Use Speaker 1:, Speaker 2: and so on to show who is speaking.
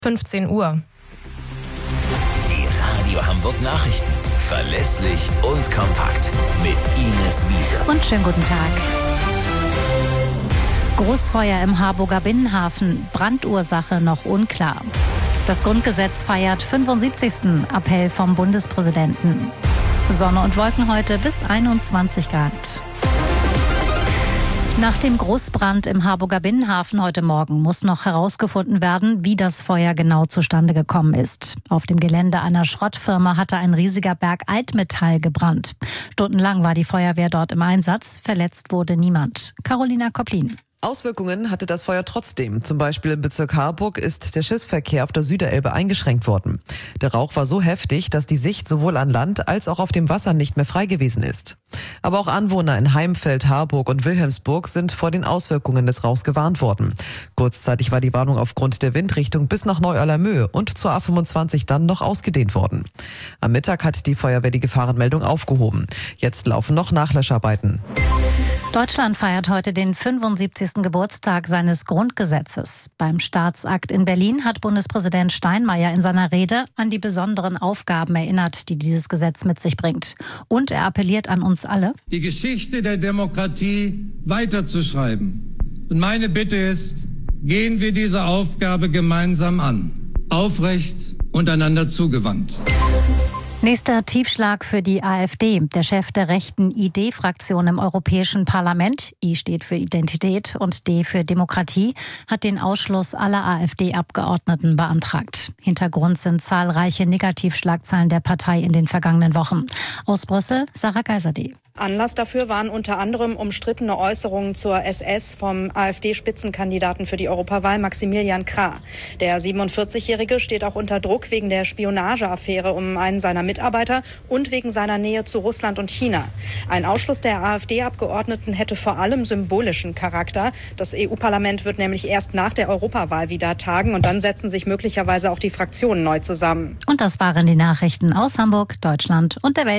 Speaker 1: 15 Uhr.
Speaker 2: Die Radio Hamburg Nachrichten. Verlässlich und kompakt. Mit Ines Wiese.
Speaker 3: Und schönen guten Tag. Großfeuer im Harburger Binnenhafen. Brandursache noch unklar. Das Grundgesetz feiert 75. Appell vom Bundespräsidenten. Sonne und Wolken heute bis 21 Grad. Nach dem Großbrand im Harburger Binnenhafen heute Morgen muss noch herausgefunden werden, wie das Feuer genau zustande gekommen ist. Auf dem Gelände einer Schrottfirma hatte ein riesiger Berg Altmetall gebrannt. Stundenlang war die Feuerwehr dort im Einsatz. Verletzt wurde niemand. Carolina Kopplin.
Speaker 4: Auswirkungen hatte das Feuer trotzdem. Zum Beispiel im Bezirk Harburg ist der Schiffsverkehr auf der Süderelbe eingeschränkt worden. Der Rauch war so heftig, dass die Sicht sowohl an Land als auch auf dem Wasser nicht mehr frei gewesen ist. Aber auch Anwohner in Heimfeld, Harburg und Wilhelmsburg sind vor den Auswirkungen des Rauchs gewarnt worden. Kurzzeitig war die Warnung aufgrund der Windrichtung bis nach Neu-Allermöhe und zur A25 dann noch ausgedehnt worden. Am Mittag hat die Feuerwehr die Gefahrenmeldung aufgehoben. Jetzt laufen noch Nachlöscharbeiten.
Speaker 3: Deutschland feiert heute den 75. Geburtstag seines Grundgesetzes. Beim Staatsakt in Berlin hat Bundespräsident Steinmeier in seiner Rede an die besonderen Aufgaben erinnert, die dieses Gesetz mit sich bringt. Und er appelliert an uns alle,
Speaker 5: die Geschichte der Demokratie weiterzuschreiben. Und meine Bitte ist, gehen wir diese Aufgabe gemeinsam an. Aufrecht und einander zugewandt.
Speaker 3: Nächster Tiefschlag für die AfD. Der Chef der rechten ID-Fraktion im Europäischen Parlament, I steht für Identität und D für Demokratie, hat den Ausschluss aller AfD-Abgeordneten beantragt. Hintergrund sind zahlreiche Negativschlagzeilen der Partei in den vergangenen Wochen. Aus Brüssel, Sarah Geiserde.
Speaker 6: Anlass dafür waren unter anderem umstrittene Äußerungen zur SS vom AfD-Spitzenkandidaten für die Europawahl Maximilian Krah. Der 47-Jährige steht auch unter Druck wegen der Spionageaffäre um einen seiner Mitarbeiter und wegen seiner Nähe zu Russland und China. Ein Ausschluss der AfD-Abgeordneten hätte vor allem symbolischen Charakter. Das EU-Parlament wird nämlich erst nach der Europawahl wieder tagen und dann setzen sich möglicherweise auch die Fraktionen neu zusammen.
Speaker 3: Und das waren die Nachrichten aus Hamburg, Deutschland und der Welt.